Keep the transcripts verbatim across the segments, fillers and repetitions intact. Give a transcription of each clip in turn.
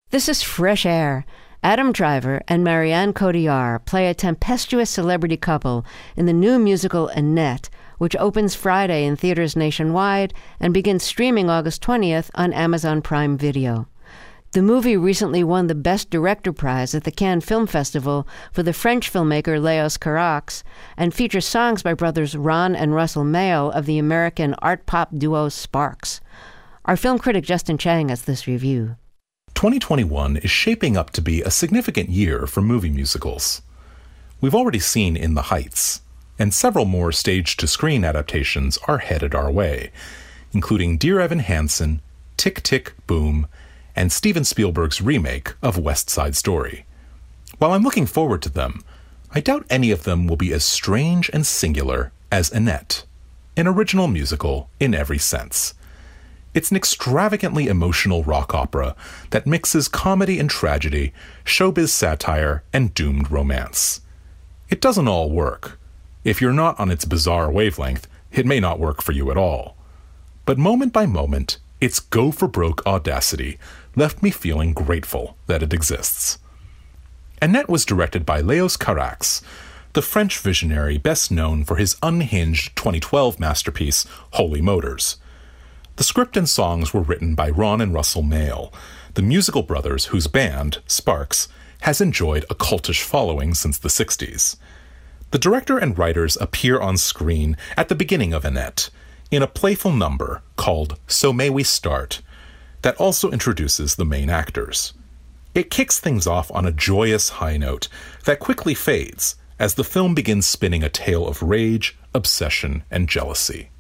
This is Fresh Air. Adam Driver and Marianne Cotillard play a tempestuous celebrity couple in the new musical Annette, which opens Friday in theaters nationwide and begins streaming August twentieth on Amazon Prime Video. The movie recently won the Best Director prize at the Cannes Film Festival for the French filmmaker Léos Carax and features songs by brothers Ron and Russell Mael of the American art-pop duo Sparks. Our film critic Justin Chang has this review. twenty twenty-one is shaping up to be a significant year for movie musicals. We've already seen In the Heights, and several more stage-to-screen adaptations are headed our way, including Dear Evan Hansen, Tick, Tick, Boom, and Steven Spielberg's remake of West Side Story. While I'm looking forward to them, I doubt any of them will be as strange and singular as Annette, an original musical in every sense. It's an extravagantly emotional rock opera that mixes comedy and tragedy, showbiz satire, and doomed romance. It doesn't all work. If you're not on its bizarre wavelength, it may not work for you at all. But moment by moment, its go-for-broke audacity left me feeling grateful that it exists. Annette was directed by Léos Carax, the French visionary best known for his unhinged twenty twelve masterpiece, Holy Motors. The script and songs were written by Ron and Russell Mael, the musical brothers whose band, Sparks, has enjoyed a cultish following since the sixties. The director and writers appear on screen at the beginning of Annette, in a playful number called So May We Start, that also introduces the main actors. It kicks things off on a joyous high note that quickly fades as the film begins spinning a tale of rage, obsession, and jealousy.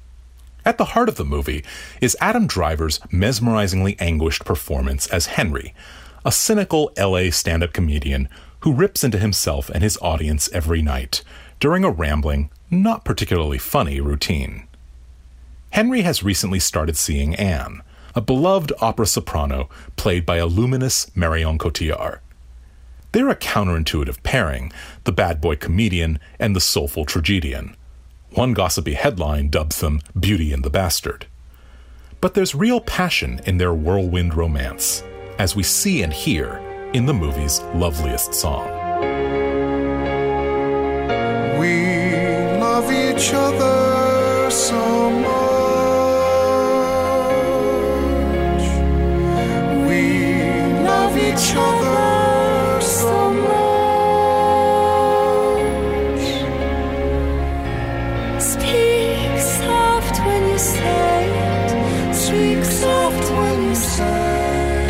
At the heart of the movie is Adam Driver's mesmerizingly anguished performance as Henry, a cynical L A stand-up comedian who rips into himself and his audience every night during a rambling, not particularly funny routine. Henry has recently started seeing Anne, a beloved opera soprano played by a luminous Marianne Cotillard. They're a counterintuitive pairing, the bad boy comedian and the soulful tragedian. One gossipy headline dubs them Beauty and the Bastard. But there's real passion in their whirlwind romance, as we see and hear in the movie's loveliest song. We love each other so much. We love each other so much. Speak soft when you say it. Speak soft when you say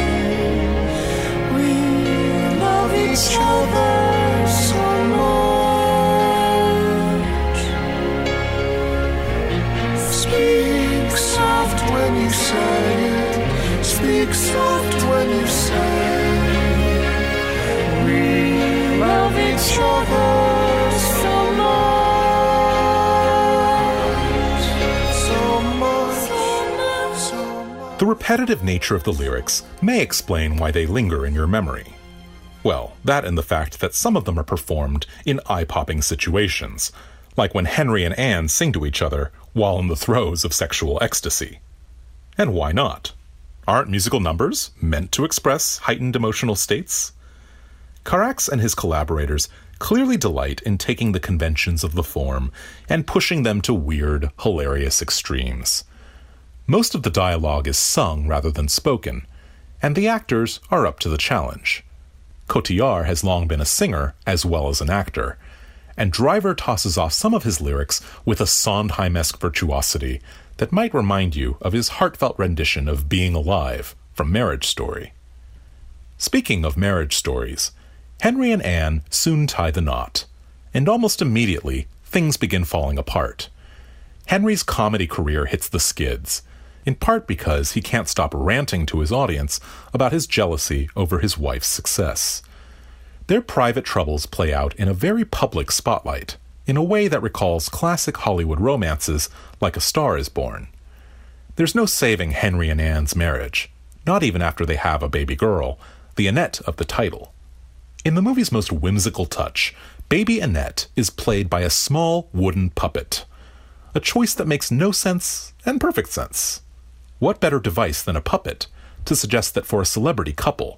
we love each other so much. Speak soft when you say it. Speak soft when you say we love each other so much. The repetitive nature of the lyrics may explain why they linger in your memory. Well, that and the fact that some of them are performed in eye-popping situations, like when Henry and Anne sing to each other while in the throes of sexual ecstasy. And why not? Aren't musical numbers meant to express heightened emotional states? Carax and his collaborators clearly delight in taking the conventions of the form and pushing them to weird, hilarious extremes. Most of the dialogue is sung rather than spoken, and the actors are up to the challenge. Cotillard has long been a singer as well as an actor, and Driver tosses off some of his lyrics with a Sondheim-esque virtuosity that might remind you of his heartfelt rendition of Being Alive from Marriage Story. Speaking of marriage stories, Henry and Anne soon tie the knot, and almost immediately things begin falling apart. Henry's comedy career hits the skids, in part because he can't stop ranting to his audience about his jealousy over his wife's success. Their private troubles play out in a very public spotlight, in a way that recalls classic Hollywood romances like A Star is Born. There's no saving Henry and Anne's marriage, not even after they have a baby girl, the Annette of the title. In the movie's most whimsical touch, baby Annette is played by a small wooden puppet, a choice that makes no sense and perfect sense. What better device than a puppet to suggest that for a celebrity couple,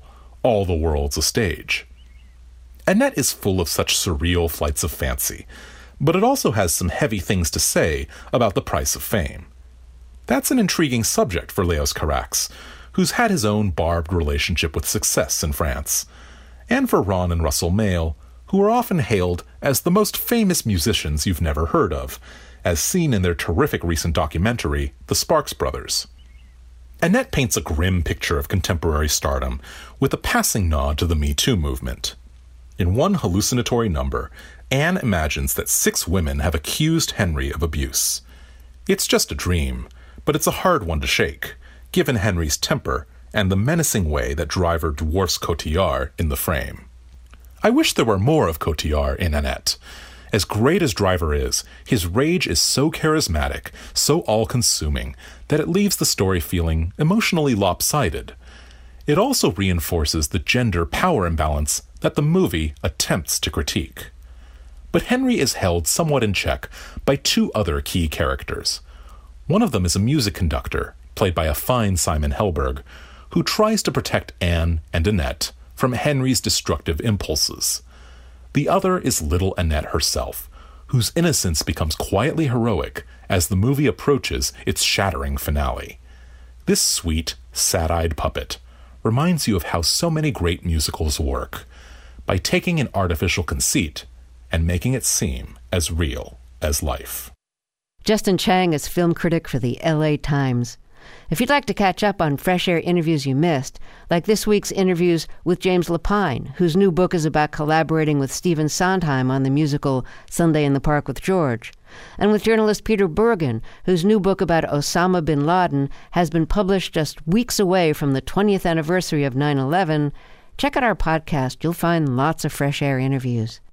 all the world's a stage. Annette is full of such surreal flights of fancy, but it also has some heavy things to say about the price of fame. That's an intriguing subject for Leos Carax, who's had his own barbed relationship with success in France, and for Ron and Russell Mael, who are often hailed as the most famous musicians you've never heard of, as seen in their terrific recent documentary, The Sparks Brothers. Annette paints a grim picture of contemporary stardom with a passing nod to the Me Too movement. In one hallucinatory number, Anne imagines that six women have accused Henry of abuse. It's just a dream, but it's a hard one to shake, given Henry's temper and the menacing way that Driver dwarfs Cotillard in the frame. I wish there were more of Cotillard in Annette. As great as Driver is, his rage is so charismatic, so all-consuming, that it leaves the story feeling emotionally lopsided. It also reinforces the gender power imbalance that the movie attempts to critique. But Henry is held somewhat in check by two other key characters. One of them is a music conductor, played by a fine Simon Helberg, who tries to protect Anne and Annette from Henry's destructive impulses. The other is little Annette herself, whose innocence becomes quietly heroic as the movie approaches its shattering finale. This sweet, sad-eyed puppet reminds you of how so many great musicals work, by taking an artificial conceit and making it seem as real as life. Justin Chang is film critic for the L A Times. If you'd like to catch up on Fresh Air interviews you missed, like this week's interviews with James Lapine, whose new book is about collaborating with Stephen Sondheim on the musical Sunday in the Park with George, and with journalist Peter Bergen, whose new book about Osama bin Laden has been published just weeks away from the twentieth anniversary of nine eleven, check out our podcast. You'll find lots of Fresh Air interviews.